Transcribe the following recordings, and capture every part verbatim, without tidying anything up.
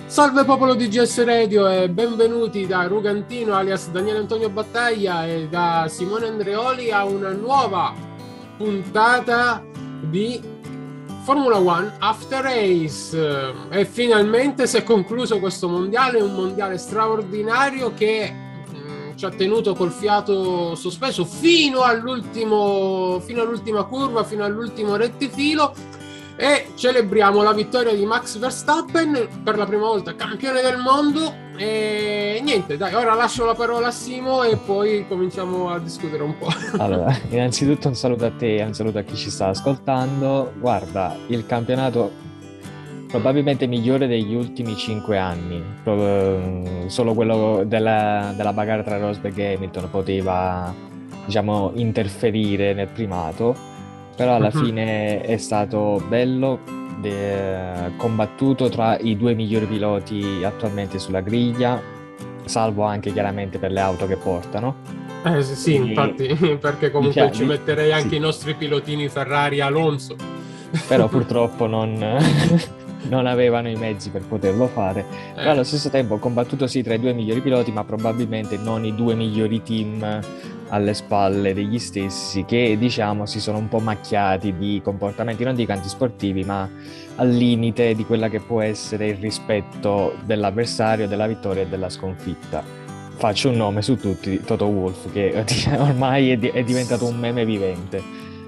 Salve popolo di G S Radio e benvenuti da Rugantino alias Daniele Antonio Battaglia e da Simone Andreoli a una nuova puntata di Formula One After Race. E finalmente si è concluso questo mondiale, un mondiale straordinario che mh, ci ha tenuto col fiato sospeso fino all'ultimo, fino all'ultima curva, fino all'ultimo rettifilo. E celebriamo la vittoria di Max Verstappen, per la prima volta campione del mondo. E niente, dai, ora lascio la parola a Simo e poi cominciamo a discutere un po'. Allora, innanzitutto un saluto a te e un saluto a chi ci sta ascoltando. Guarda, il campionato probabilmente migliore degli ultimi cinque anni. Pro- solo quello della, della bagarre tra Rosberg e Hamilton poteva, diciamo, interferire nel primato. Però alla Mhm. fine è stato bello, de- combattuto tra i due migliori piloti attualmente sulla griglia, salvo anche chiaramente per le auto che portano. Eh sì, sì, Quindi, infatti, perché comunque dicia- ci di- metterei anche sì, i nostri pilotini Ferrari Alonso. però purtroppo non, non avevano i mezzi per poterlo fare. Però Eh, allo stesso tempo ho combattuto sì tra i due migliori piloti, ma probabilmente non i due migliori team alle spalle degli stessi, che diciamo si sono un po' macchiati di comportamenti, non dico antisportivi, ma al limite di quella che può essere il rispetto dell'avversario, della vittoria e della sconfitta. Faccio un nome su tutti, Toto Wolff, che ormai è, di- è diventato un meme vivente.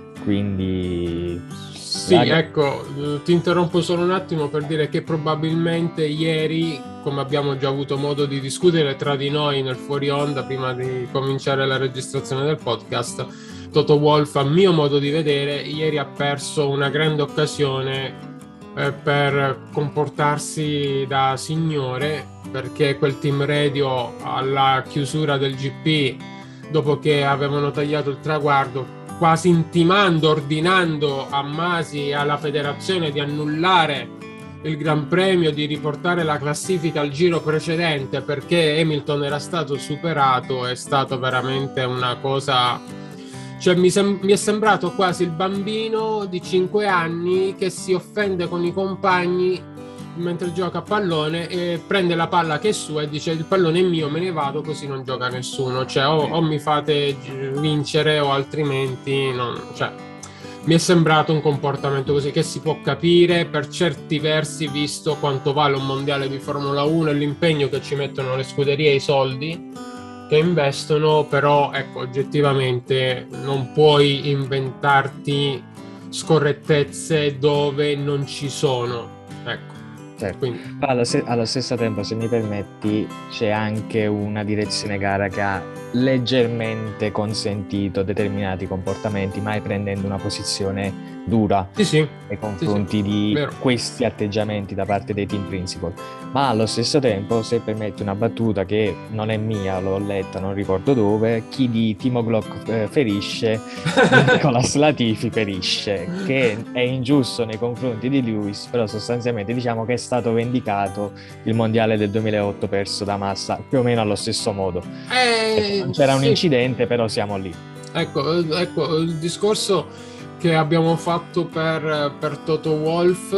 Quindi Sì, la- ecco, eh, ti interrompo solo un attimo per dire che probabilmente ieri, come abbiamo già avuto modo di discutere tra di noi nel fuori onda prima di cominciare la registrazione del podcast, Toto Wolff, a mio modo di vedere, ieri ha perso una grande occasione eh, per comportarsi da signore, perché quel team radio alla chiusura del G P, dopo che avevano tagliato il traguardo, quasi intimando, ordinando a Masi e alla federazione di annullare il Gran Premio, di riportare la classifica al giro precedente perché Hamilton era stato superato, è stato veramente una cosa. Cioè, mi, sem- mi è sembrato quasi il bambino di cinque anni che si offende con i compagni mentre gioca a pallone e prende la palla che è sua e dice: il pallone è mio, me ne vado, così non gioca nessuno. Cioè, o, o mi fate vincere o altrimenti non. Cioè, mi è sembrato un comportamento così, che si può capire per certi versi, visto quanto vale un mondiale di Formula uno e l'impegno che ci mettono le scuderie e i soldi che investono. Però ecco, oggettivamente non puoi inventarti scorrettezze dove non ci sono, ecco. certo. Quindi Allo, se- allo stesso tempo, se mi permetti, c'è anche una direzione gara che ha leggermente consentito determinati comportamenti, mai prendendo una posizione dura sì, sì, nei sì, sì, confronti di vero. questi atteggiamenti da parte dei team principal. Ma allo stesso tempo, se permetti una battuta che non è mia, l'ho letta, non ricordo dove, chi di Timo Glock eh, ferisce, di Nicolas Latifi perisce, che è ingiusto nei confronti di Lewis, però sostanzialmente diciamo che è stato vendicato il mondiale del duemilaotto perso da Massa più o meno allo stesso modo. Ecco, Eh, non c'era un sì, incidente, però siamo lì. ecco, eh, ecco, il discorso che abbiamo fatto per, per Toto Wolff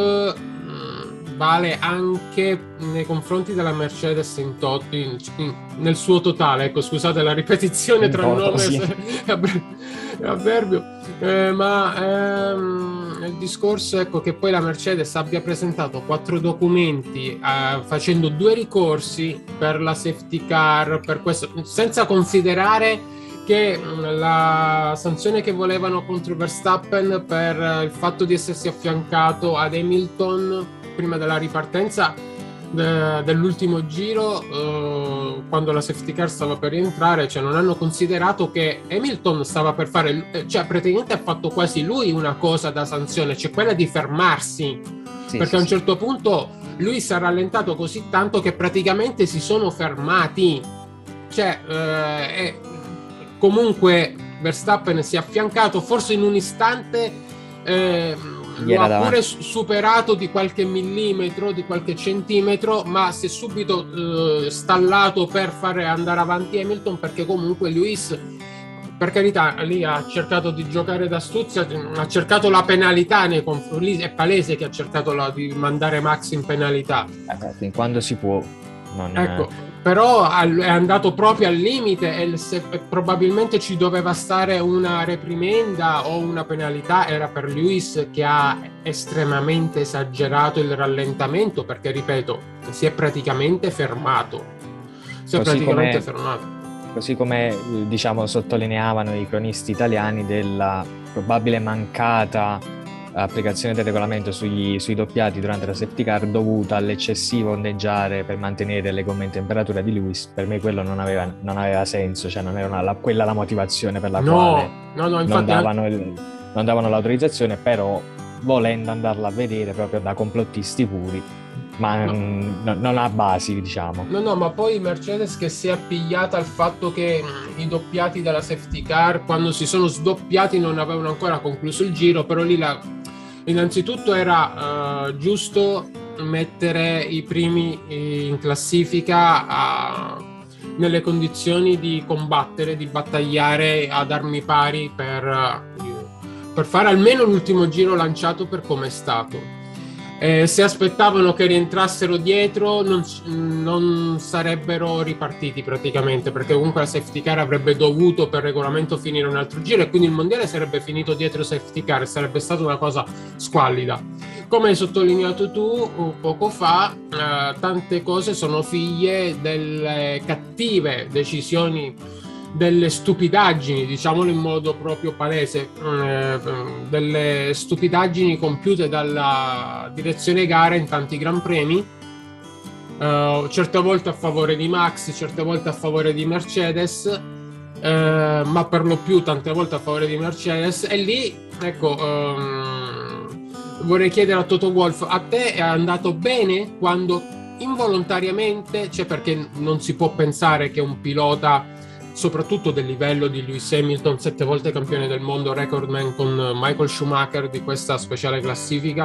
mh, vale anche nei confronti della Mercedes in to- in- in- nel suo totale. Ecco, scusate la ripetizione In tra il toto, nome sì. e avver- e avverbio, eh, ma ehm, il discorso, ecco, che poi la Mercedes abbia presentato quattro documenti eh, facendo due ricorsi per la safety car, per questo, senza considerare che la sanzione che volevano contro Verstappen per il fatto di essersi affiancato ad Hamilton prima della ripartenza de- dell'ultimo giro, eh, quando la safety car stava per rientrare, cioè non hanno considerato che Hamilton stava per fare, eh, cioè praticamente ha fatto quasi lui una cosa da sanzione, cioè quella di fermarsi, Sì, perché sì, a un sì. certo punto lui si è rallentato così tanto che praticamente si sono fermati. Cioè, eh, è- comunque Verstappen si è affiancato, forse in un istante eh, Gli lo era ha pure davanti. superato di qualche millimetro, di qualche centimetro, ma si è subito eh, stallato per fare andare avanti Hamilton, perché comunque Lewis per carità, lì ha cercato di giocare d'astuzia, ha cercato la penalità nei conf- lì è palese che ha cercato la, di mandare Max in penalità. Eh, fin quando si può. Non... Ecco, però è andato proprio al limite e se probabilmente ci doveva stare una reprimenda o una penalità era per Lewis, che ha estremamente esagerato il rallentamento, perché ripeto, si è praticamente fermato. Si è Così praticamente come... fermato. Così come diciamo sottolineavano i cronisti italiani della probabile mancata applicazione del regolamento sugli, sui doppiati durante la safety car dovuta all'eccessivo ondeggiare per mantenere le gomme in temperatura di Lewis, per me quello non aveva, non aveva senso, cioè non era una, la, quella la motivazione per la no, quale no, no, infatti non, davano il, non davano l'autorizzazione, però volendo andarla a vedere proprio da complottisti puri, ma no. n- non ha basi, diciamo. No, no, ma poi Mercedes che si è appigliata al fatto che mh, i doppiati della safety car, quando si sono sdoppiati, non avevano ancora concluso il giro, però lì la... innanzitutto era uh, giusto mettere i primi in classifica a... nelle condizioni di combattere, di battagliare ad armi pari per, per fare almeno l'ultimo giro lanciato per come è stato. Eh, se aspettavano che rientrassero dietro non, non sarebbero ripartiti praticamente, perché comunque la safety car avrebbe dovuto per regolamento finire un altro giro e quindi il mondiale sarebbe finito dietro safety car e sarebbe stata una cosa squallida. Come hai sottolineato tu poco fa, eh, tante cose sono figlie delle cattive decisioni, delle stupidaggini, diciamolo in modo proprio palese, eh, delle stupidaggini compiute dalla direzione gara in tanti gran premi, eh, certe volte a favore di Max, certe volte a favore di Mercedes, eh, ma per lo più tante volte a favore di Mercedes. E lì, ecco, ehm, vorrei chiedere a Toto Wolff, a te è andato bene quando involontariamente, cioè perché non si può pensare che un pilota soprattutto del livello di Lewis Hamilton, sette volte campione del mondo, recordman con Michael Schumacher di questa speciale classifica,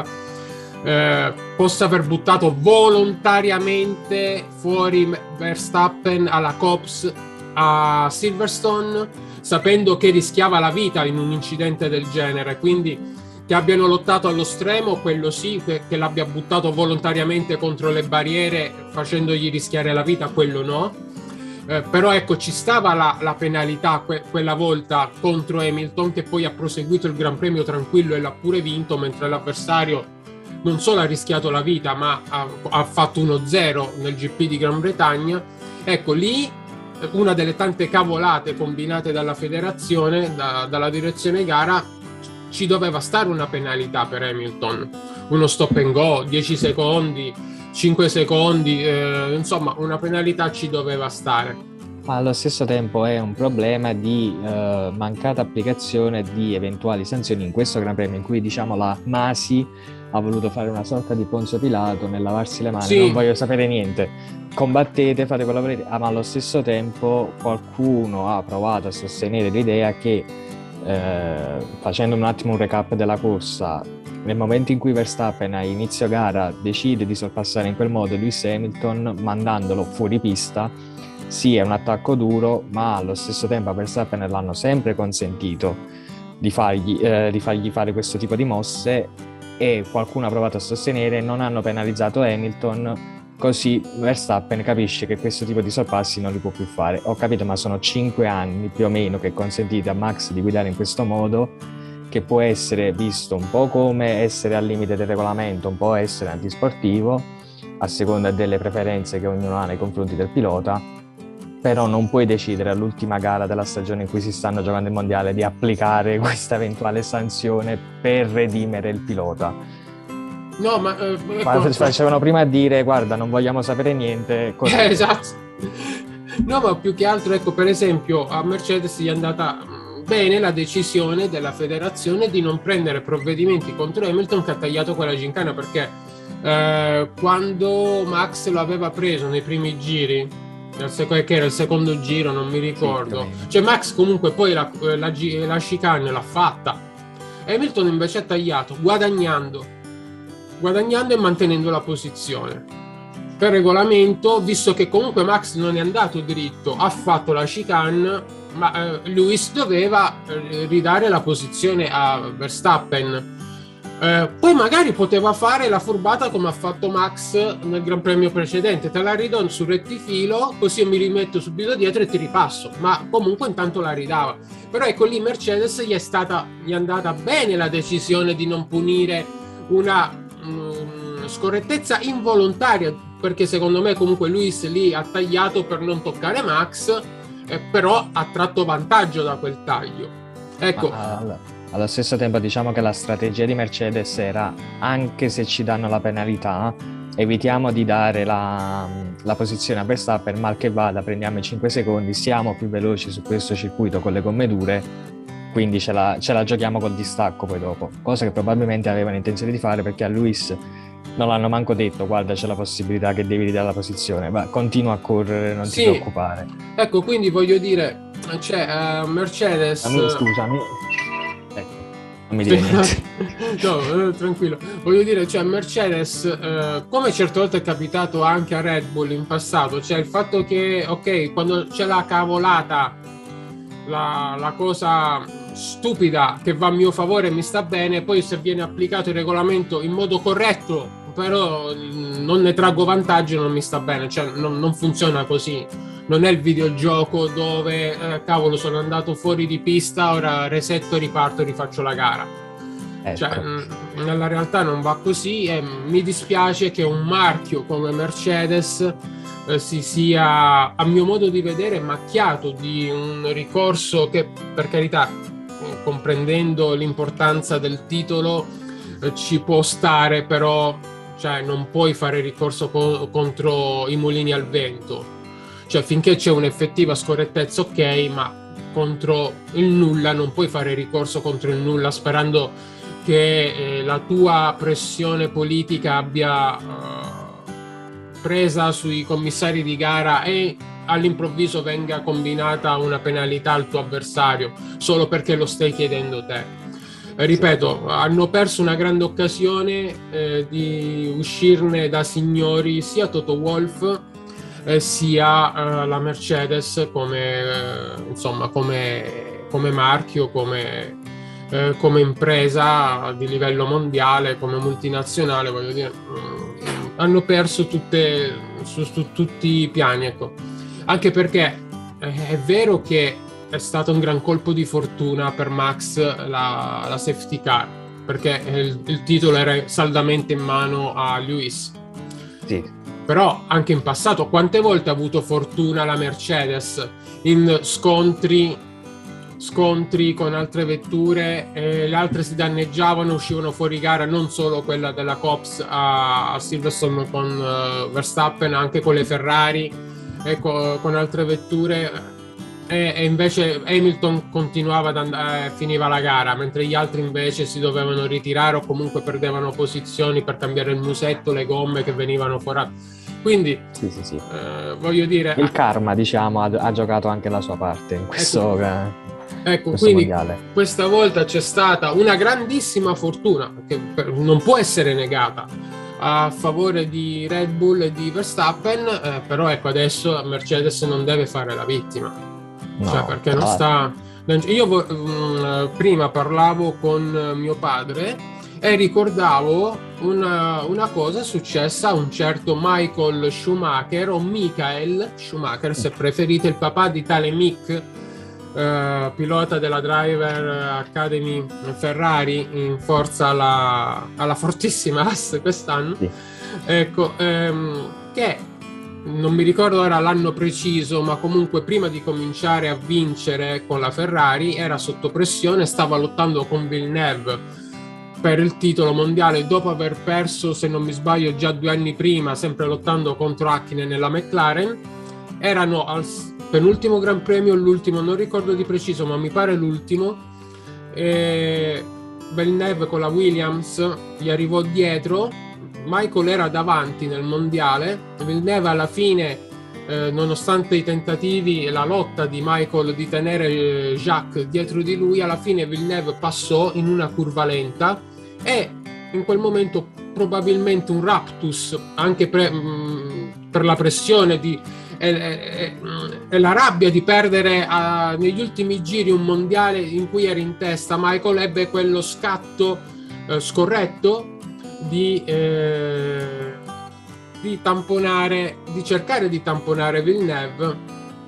eh, possa aver buttato volontariamente fuori Verstappen alla Copse a Silverstone, sapendo che rischiava la vita in un incidente del genere. Quindi che abbiano lottato allo stremo, quello sì, che, che l'abbia buttato volontariamente contro le barriere facendogli rischiare la vita, quello no. Eh, però ecco, ci stava la, la penalità que- quella volta contro Hamilton, che poi ha proseguito il Gran Premio tranquillo e l'ha pure vinto, mentre l'avversario non solo ha rischiato la vita ma ha, ha fatto uno zero nel G P di Gran Bretagna. Ecco, lì una delle tante cavolate combinate dalla federazione, da, dalla direzione gara, ci doveva stare una penalità per Hamilton, uno stop and go, dieci secondi, cinque secondi, eh, insomma una penalità ci doveva stare. Ma allo stesso tempo è un problema di eh, mancata applicazione di eventuali sanzioni in questo Gran Premio, in cui diciamo la Masi ha voluto fare una sorta di Ponzio Pilato nel lavarsi le mani, sì. Non voglio sapere niente, combattete, fate quello che volete, ah, ma allo stesso tempo qualcuno ha provato a sostenere l'idea che eh, facendo un attimo un recap della corsa, nel momento in cui Verstappen a inizio gara decide di sorpassare in quel modo Lewis Hamilton mandandolo fuori pista, sì è un attacco duro, ma allo stesso tempo a Verstappen l'hanno sempre consentito di fargli, eh, di fargli fare questo tipo di mosse, e qualcuno ha provato a sostenere non hanno penalizzato Hamilton, così Verstappen capisce che questo tipo di sorpassi non li può più fare. Ho capito, ma sono cinque anni più o meno che consentite a Max di guidare in questo modo, che può essere visto un po' come essere al limite del regolamento, un po' essere antisportivo, a seconda delle preferenze che ognuno ha nei confronti del pilota, però non puoi decidere all'ultima gara della stagione in cui si stanno giocando il mondiale di applicare questa eventuale sanzione per redimere il pilota. No, ma... Eh, ma facevano prima a dire, guarda, non vogliamo sapere niente. Eh, esatto. No, ma più che altro, ecco, per esempio, a Mercedes gli è andata bene la decisione della federazione di non prendere provvedimenti contro Hamilton, che ha tagliato quella gincana, perché eh, quando Max lo aveva preso nei primi giri, nel sec- che era il secondo giro, non mi ricordo, sì, cioè Max comunque poi la, la, la chicane l'ha fatta, Hamilton invece ha tagliato, guadagnando guadagnando e mantenendo la posizione. Per regolamento, visto che comunque Max non è andato dritto, ha fatto la chicane, ma eh, Lewis doveva eh, ridare la posizione a Verstappen. Eh, poi magari poteva fare la furbata come ha fatto Max nel Gran Premio precedente, te la ridò sul rettifilo, così io mi rimetto subito dietro e ti ripasso, ma comunque intanto la ridava. Però ecco, lì Mercedes gli è stata gli è andata bene la decisione di non punire una mh, scorrettezza involontaria, perché secondo me comunque Lewis lì ha tagliato per non toccare Max, eh, però ha tratto vantaggio da quel taglio. Ecco. Ma, allora. Allo stesso tempo diciamo che la strategia di Mercedes era, anche se ci danno la penalità, evitiamo di dare la, la posizione a Verstappen, mal che vada prendiamo i cinque secondi, siamo più veloci su questo circuito con le gomme dure, quindi ce la, ce la giochiamo col distacco poi dopo, cosa che probabilmente avevano intenzione di fare, perché a Lewis non l'hanno manco detto, guarda c'è la possibilità che devi ridare la posizione, ma continua a correre, non sì, ti preoccupare. Ecco, quindi voglio dire, c'è uh, Mercedes... Amico, scusami. Non mi dire niente. No, eh, tranquillo. Voglio dire, cioè Mercedes, eh, come certe volte è capitato anche a Red Bull in passato, cioè il fatto che, ok, quando c'è la cavolata, la, la cosa stupida che va a mio favore mi sta bene, poi se viene applicato il regolamento in modo corretto, però non ne traggo vantaggio, non mi sta bene, cioè non, non funziona così. Non è il videogioco dove, eh, cavolo, sono andato fuori di pista, ora resetto, riparto e rifaccio la gara. Ecco. Cioè, mh, nella realtà non va così e mi dispiace che un marchio come Mercedes eh, si sia, a mio modo di vedere, macchiato di un ricorso che, per carità, comprendendo l'importanza del titolo, eh, ci può stare, però cioè, non puoi fare ricorso co- contro i mulini al vento. Cioè finché c'è un'effettiva scorrettezza ok, ma contro il nulla non puoi fare ricorso contro il nulla sperando che eh, la tua pressione politica abbia uh, presa sui commissari di gara e all'improvviso venga combinata una penalità al tuo avversario solo perché lo stai chiedendo te. Eh, ripeto, hanno perso una grande occasione eh, di uscirne da signori sia Toto Wolff Eh, sia uh, la Mercedes come uh, insomma come, come marchio, come, uh, come impresa di livello mondiale, come multinazionale, voglio dire, um, hanno perso tutte su, su tutti i piani, ecco. Anche perché eh, è vero che è stato un gran colpo di fortuna per Max la, la safety car, perché il, il titolo era saldamente in mano a Lewis. Sì. Però anche in passato quante volte ha avuto fortuna la Mercedes in scontri scontri con altre vetture, e le altre si danneggiavano, uscivano fuori gara, non solo quella della Copse a, a Silverstone con uh, Verstappen, anche con le Ferrari e co- con altre vetture, e, e invece Hamilton continuava ad andare, finiva la gara, mentre gli altri invece si dovevano ritirare o comunque perdevano posizioni per cambiare il musetto, le gomme che venivano fuori. Quindi sì, sì, sì. Eh, voglio dire, il karma, diciamo, ha, ha giocato anche la sua parte in questo, ecco, eh, ecco questo quindi mondiale. Questa volta c'è stata una grandissima fortuna che non può essere negata a favore di Red Bull e di Verstappen, eh, però ecco adesso Mercedes non deve fare la vittima, no, cioè perché non sta. Io mh, prima parlavo con mio padre e ricordavo una, una cosa successa a un certo Michael Schumacher, o Michael Schumacher se preferite, il papà di tale Mick, eh, pilota della Driver Academy Ferrari in forza alla, alla fortissima Haas quest'anno. Sì. Ecco, ehm, che non mi ricordo ora l'anno preciso, ma comunque prima di cominciare a vincere con la Ferrari era sotto pressione, stava lottando con Villeneuve per il titolo mondiale dopo aver perso, se non mi sbaglio, già due anni prima, sempre lottando contro Hakkinen nella McLaren. Erano al penultimo Gran Premio, l'ultimo, non ricordo di preciso, ma mi pare l'ultimo. E Villeneuve con la Williams gli arrivò dietro, Michael era davanti nel mondiale, Villeneuve alla fine, eh, nonostante i tentativi e la lotta di Michael di tenere eh, Jacques dietro di lui, alla fine Villeneuve passò in una curva lenta e in quel momento probabilmente un raptus anche pre, mh, per la pressione di e, e, e la rabbia di perdere uh, negli ultimi giri un mondiale in cui era in testa Michael, ebbe quello scatto uh, scorretto di, eh, di tamponare, di cercare di tamponare Villeneuve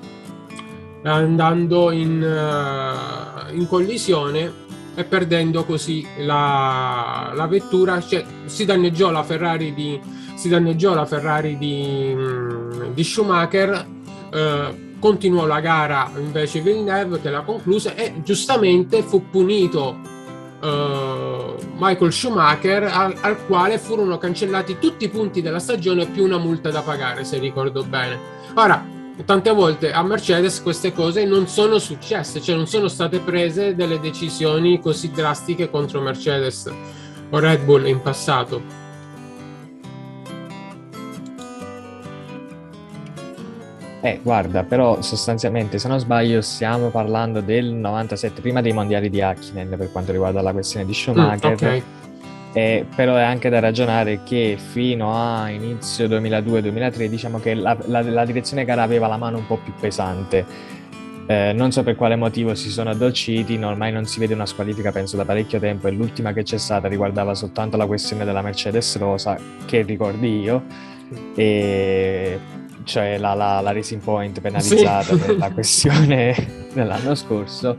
andando in, uh, in collisione e perdendo così la, la vettura. Cioè, si danneggiò la Ferrari di si danneggiò la Ferrari di, di Schumacher, eh, continuò la gara invece Villeneuve che la concluse e giustamente fu punito eh, Michael Schumacher, al, al quale furono cancellati tutti i punti della stagione più una multa da pagare, se ricordo bene. Ora, tante volte a Mercedes queste cose non sono successe, cioè non sono state prese delle decisioni così drastiche contro Mercedes o Red Bull in passato. Eh, guarda, però sostanzialmente, se non sbaglio, stiamo parlando del novantasette, prima dei mondiali di Hakkinen, per quanto riguarda la questione di Schumacher. Mm, okay. Eh, però è anche da ragionare che fino a inizio duemiladue duemilatré diciamo che la, la, la direzione gara aveva la mano un po' più pesante, eh, non so per quale motivo si sono addolciti, ormai non si vede una squalifica penso da parecchio tempo e l'ultima che c'è stata riguardava soltanto la questione della Mercedes rosa, che ricordi io, e cioè la, la, la Racing Point penalizzata sì. per la questione dell'anno scorso,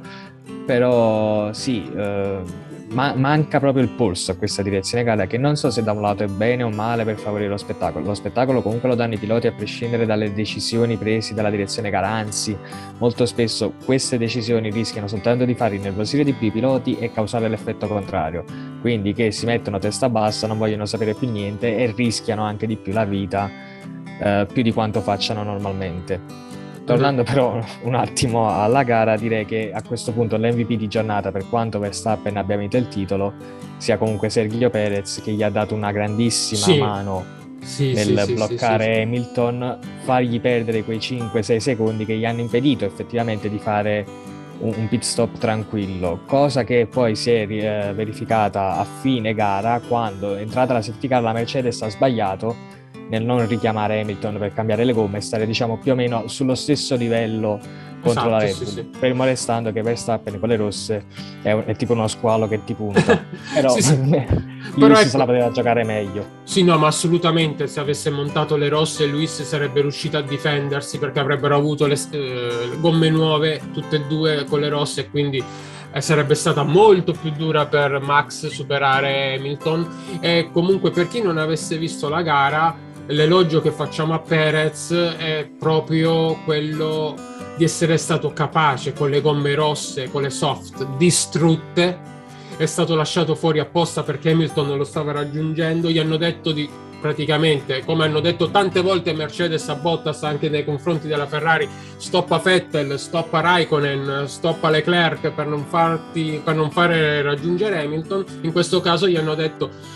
però sì, eh, Ma- manca proprio il polso a questa direzione gara, che non so se da un lato è bene o male per favorire lo spettacolo. Lo spettacolo comunque lo danno i piloti a prescindere dalle decisioni prese dalla direzione gara, anzi molto spesso queste decisioni rischiano soltanto di far innervosire di più i piloti e causare l'effetto contrario, quindi che si mettono testa bassa, non vogliono sapere più niente e rischiano anche di più la vita, eh, più di quanto facciano normalmente. Tornando però un attimo alla gara, direi che a questo punto l'M V P di giornata, per quanto Verstappen abbia vinto il titolo, sia comunque Sergio Perez, che gli ha dato una grandissima sì. mano sì, nel sì, bloccare sì, sì, Hamilton, fargli perdere quei cinque sei secondi che gli hanno impedito effettivamente di fare un, un pit stop tranquillo, cosa che poi si è eh, verificata a fine gara, quando entrata la safety car la Mercedes ha sbagliato nel non richiamare Hamilton per cambiare le gomme e stare diciamo più o meno sullo stesso livello contro esatto, la Red Bull, sì, sì. fermo restando che Verstappen con le rosse è, un, è tipo uno squalo che ti punta però, sì, sì. Luis ecco, se la poteva giocare meglio. Sì, no, ma assolutamente, se avesse montato le rosse Luis sarebbe riuscito a difendersi, perché avrebbero avuto le eh, gomme nuove tutte e due con le rosse, e quindi eh, sarebbe stata molto più dura per Max superare Hamilton. E comunque, per chi non avesse visto la gara, l'elogio che facciamo a Perez è proprio quello di essere stato capace, con le gomme rosse, con le soft distrutte, è stato lasciato fuori apposta perché Hamilton lo stava raggiungendo. Gli hanno detto di praticamente, come hanno detto tante volte Mercedes a Bottas anche nei confronti della Ferrari, stoppa Vettel, stoppa Raikkonen, stoppa Leclerc per non farti, per non fare raggiungere Hamilton. In questo caso gli hanno detto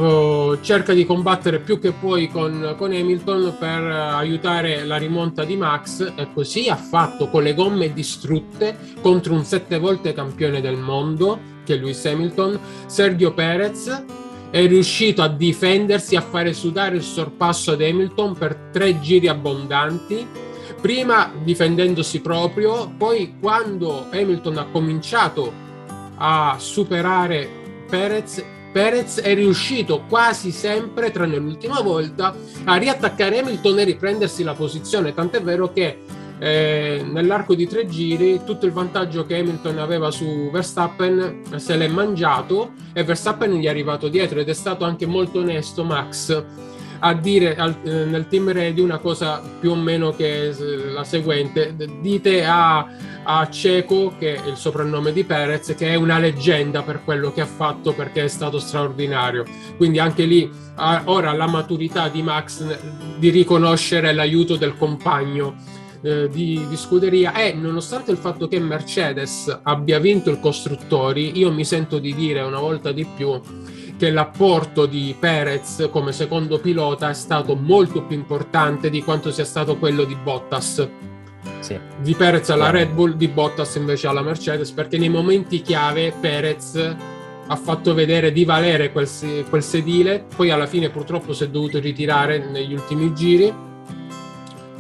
Uh, cerca di combattere più che puoi con, con Hamilton per uh, aiutare la rimonta di Max, e così ha fatto con le gomme distrutte contro un sette volte campione del mondo che è Lewis Hamilton. Sergio Perez è riuscito a difendersi, a fare sudare il sorpasso ad Hamilton per tre giri abbondanti, prima difendendosi proprio, poi quando Hamilton ha cominciato a superare Perez Perez è riuscito quasi sempre, tranne l'ultima volta, a riattaccare Hamilton e riprendersi la posizione, tant'è vero che eh, nell'arco di tre giri tutto il vantaggio che Hamilton aveva su Verstappen se l'è mangiato e Verstappen gli è arrivato dietro, ed è stato anche molto onesto Max a dire al, eh, nel team radio una cosa più o meno che la seguente: dite a, a Checo, che è il soprannome di Perez, che è una leggenda per quello che ha fatto, perché è stato straordinario. Quindi anche lì ha ora la maturità di Max di riconoscere l'aiuto del compagno eh, di, di scuderia. E nonostante il fatto che Mercedes abbia vinto il costruttori, io mi sento di dire una volta di più che l'apporto di Perez come secondo pilota è stato molto più importante di quanto sia stato quello di Bottas. Sì. Di Perez alla Red Bull, di Bottas invece alla Mercedes, perché nei momenti chiave Perez ha fatto vedere di valere quel, quel sedile. Poi alla fine purtroppo si è dovuto ritirare negli ultimi giri,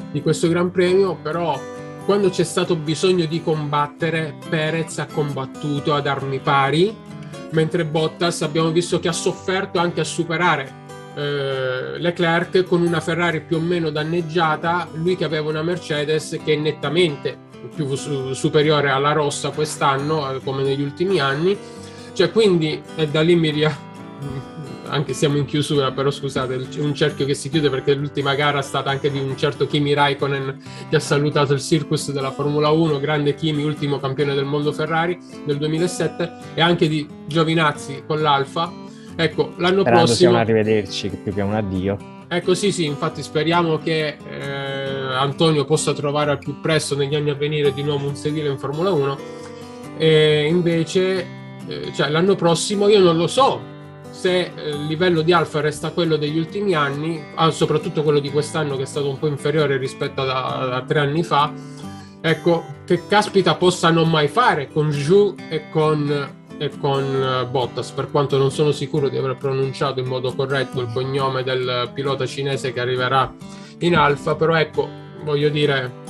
di questo Gran Premio, però quando c'è stato bisogno di combattere, Perez ha combattuto ad armi pari, mentre Bottas abbiamo visto che ha sofferto anche a superare eh, Leclerc con una Ferrari più o meno danneggiata, lui che aveva una Mercedes che è nettamente più su- superiore alla rossa quest'anno, eh, come negli ultimi anni, cioè quindi e da lì mi ria... anche siamo in chiusura, però scusate, un cerchio che si chiude perché l'ultima gara è stata anche di un certo Kimi Raikkonen che ha salutato il circus della Formula uno, grande Kimi, ultimo campione del mondo Ferrari del duemilasette, e anche di Giovinazzi con l'Alfa. Ecco, l'anno Sperando prossimo... sia un arrivederci più che un addio. Ecco, sì, sì, infatti speriamo che eh, Antonio possa trovare al più presto negli anni a venire di nuovo un sedile in Formula uno, e invece eh, cioè, l'anno prossimo io non lo so se il livello di Alfa resta quello degli ultimi anni, ah, soprattutto quello di quest'anno che è stato un po' inferiore rispetto a, a tre anni fa, ecco, che caspita possa non mai fare con Zhou e con, e con Bottas, per quanto non sono sicuro di aver pronunciato in modo corretto il cognome del pilota cinese che arriverà in Alfa, però ecco, voglio dire...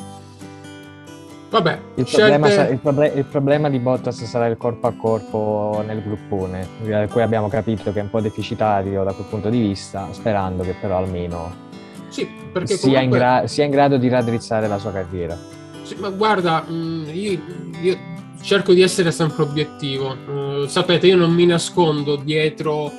Vabbè, il, scelte... problema, il, proble- il problema di Bottas sarà il corpo a corpo nel gruppone, eh, cui abbiamo capito che è un po' deficitario da quel punto di vista, sperando che però almeno sì, perché sia, comunque... in gra- sia in grado di raddrizzare la sua carriera. Sì, ma guarda, io, io cerco di essere sempre obiettivo. Uh, sapete, io non mi nascondo dietro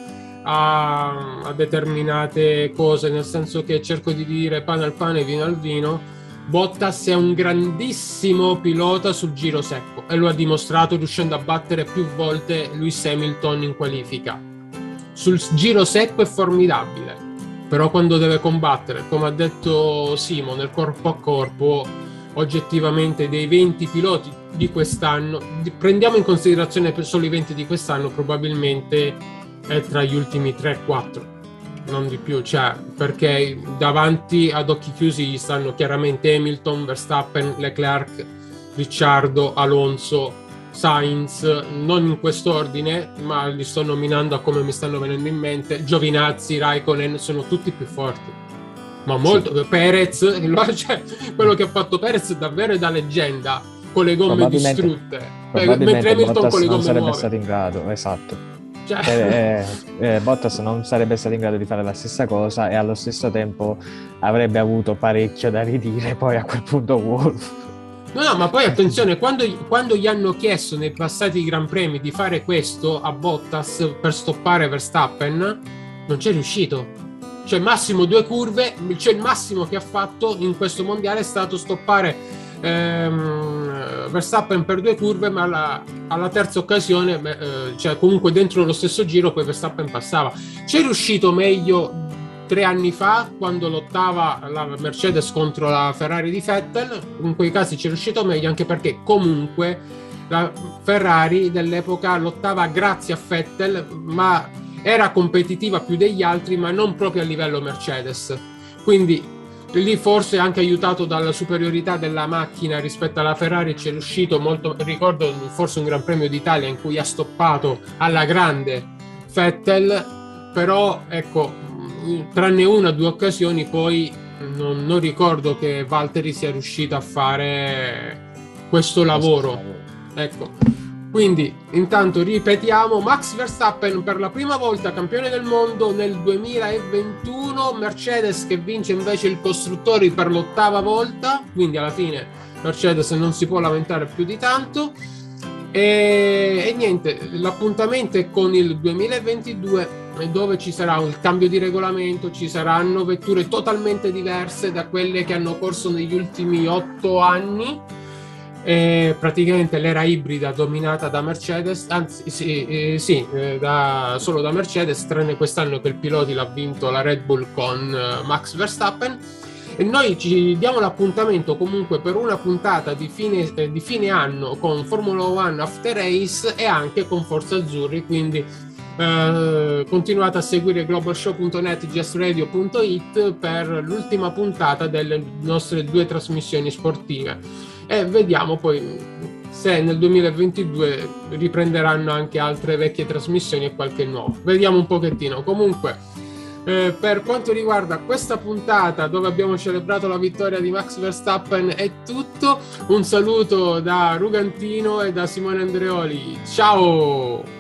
a, a determinate cose, nel senso che cerco di dire pane al pane, vino al vino. Bottas è un grandissimo pilota sul giro secco e lo ha dimostrato riuscendo a battere più volte Lewis Hamilton in qualifica. Sul giro secco è formidabile, però quando deve combattere, come ha detto Simo, nel corpo a corpo, oggettivamente dei venti piloti di quest'anno, prendiamo in considerazione solo i venti di quest'anno, probabilmente è tra gli ultimi tre quattro. Non di più, cioè, perché davanti ad occhi chiusi gli stanno chiaramente Hamilton, Verstappen, Leclerc, Ricciardo, Alonso, Sainz, non in quest'ordine, ma li sto nominando a come mi stanno venendo in mente, Giovinazzi, Raikkonen, sono tutti più forti, ma molto. Sì. Perez, cioè, quello che ha fatto Perez davvero è da leggenda, con le gomme distrutte, mentre Hamilton Bottas con le gomme non sarebbe nuove. stato in grado, esatto. Cioè... Eh, eh, Bottas non sarebbe stato in grado di fare la stessa cosa e allo stesso tempo avrebbe avuto parecchio da ridire poi a quel punto Wolff. No, no, ma poi attenzione, quando, quando gli hanno chiesto nei passati Gran Premi di fare questo a Bottas per stoppare Verstappen, non c'è riuscito. Cioè massimo due curve, cioè il massimo che ha fatto in questo mondiale è stato stoppare ehm, Verstappen per due curve, ma alla, alla terza occasione, eh, cioè comunque dentro lo stesso giro poi Verstappen passava. C'è riuscito meglio tre anni fa quando lottava la Mercedes contro la Ferrari di Vettel, in quei casi ci è riuscito meglio, anche perché comunque la Ferrari dell'epoca lottava grazie a Vettel, ma era competitiva più degli altri, ma non proprio a livello Mercedes, quindi lì forse anche aiutato dalla superiorità della macchina rispetto alla Ferrari ci è riuscito molto. Ricordo forse un Gran Premio d'Italia in cui ha stoppato alla grande Vettel, però ecco, tranne una o due occasioni poi non, non ricordo che Valtteri sia riuscito a fare questo lavoro, ecco. Quindi intanto ripetiamo: Max Verstappen per la prima volta campione del mondo nel duemilaventuno, Mercedes che vince invece il costruttori per l'ottava volta, quindi alla fine Mercedes non si può lamentare più di tanto. E, e niente, l'appuntamento è con il duemilaventidue, dove ci sarà un cambio di regolamento, ci saranno vetture totalmente diverse da quelle che hanno corso negli ultimi otto anni. E praticamente l'era ibrida dominata da Mercedes, anzi sì, eh, sì eh, da, solo da Mercedes, tranne quest'anno che il piloti l'ha vinto la Red Bull con uh, Max Verstappen. E noi ci diamo l'appuntamento comunque per una puntata di fine, eh, di fine anno con Formula One After Race e anche con Forza Azzurri, quindi eh, continuate a seguire globalshow punto net, gestradio punto it per l'ultima puntata delle nostre due trasmissioni sportive, e vediamo poi se nel duemilaventidue riprenderanno anche altre vecchie trasmissioni e qualche nuovo, vediamo un pochettino. Comunque Eh, per quanto riguarda questa puntata dove abbiamo celebrato la vittoria di Max Verstappen è tutto. Un saluto da Rugantino e da Simone Andreoli. Ciao!